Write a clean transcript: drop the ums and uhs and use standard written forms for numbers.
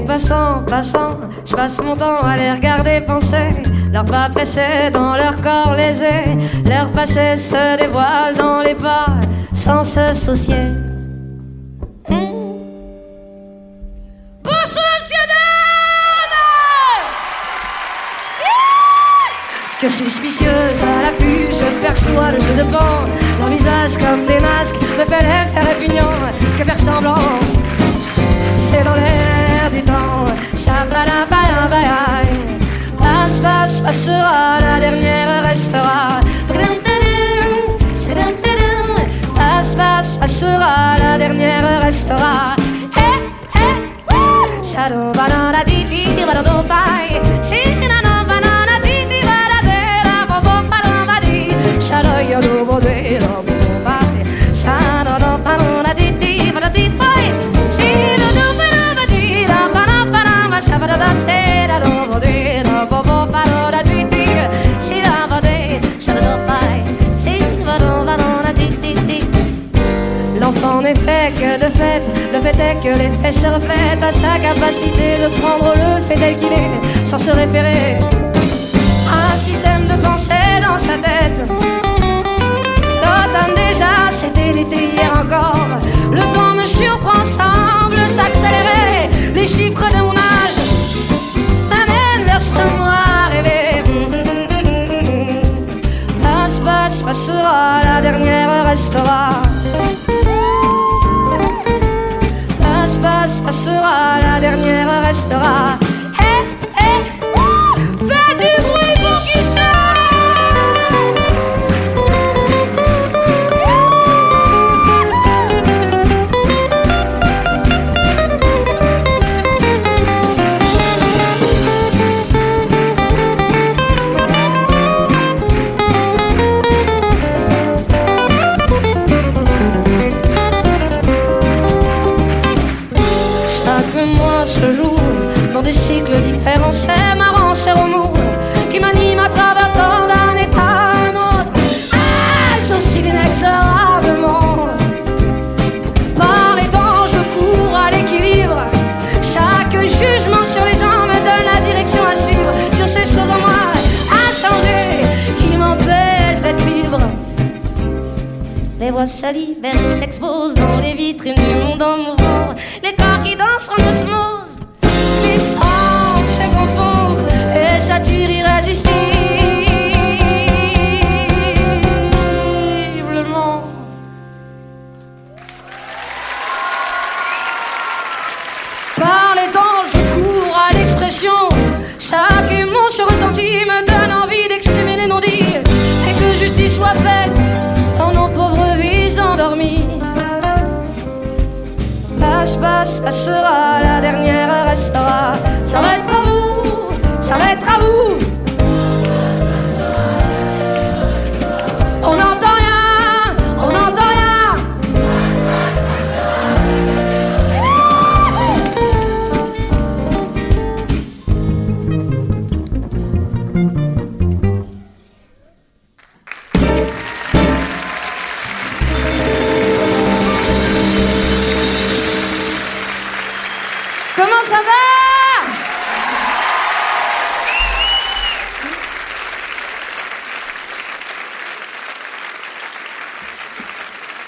passant, passant, je passe mon temps à les regarder penser. Leurs pas pressés dans leur corps lésés, leur passé se dévoile dans les pas sans se soucier. Que suspicieuse à l'affût, je perçois le jeu de vent. Leur visage comme des masques me fait l'effet répugnant. Que faire semblant, c'est dans l'air du temps. Chabalabayabaya. Passe, passe, passera, la dernière restera. Passe, passe, passera, la dernière restera. Shadow banana di di di banana bye. Sinana banana di di banana bobo banana di. Shadow yo do bode do bye. Shadow banana di di banana di bye. Sinana do banana di da banana banana shabada da se da do bode do bobo banana di di. Sinana bode shadow bye. Sinana banana di di di. L'enfant n'est fait que de fait, le fait est que les faits se reflètent à sa capacité de prendre le fait tel qu'il est, sans se référer à un système de pensée dans sa tête. L'automne déjà, c'était l'été hier encore. Le temps me surprend, semble s'accélérer. Les chiffres de mon âge m'amènent vers ce moi rêvé. Passe, passe, passera, la dernière restera. Passe, passera, la dernière restera. Fais du bruit pour qui se joue dans des cycles différents, c'est marrant, c'est remous qui m'anime à travers tant d'un état à un autre. J'oscille inexorablement. Par les temps, je cours à l'équilibre. Chaque jugement sur les gens me donne la direction à suivre. Sur ces choses en moi à changer qui m'empêchent d'être libre. Les voix salivent et s'exposent dans les vitrines du monde en mouvement. Les corps qui dansent en osmose, distance se confondent et s'attirent irrésistiblement. Par les temps, je cours à l'expression. Chaque émotion ressentie me donne envie d'exprimer les non-dits et que justice soit faite dans nos pauvres vies endormies. Passe, passe, passera, la dernière restera. Ça va être à vous, ça va être à vous. On n'entend rien, on n'entend rien. Comment ça va?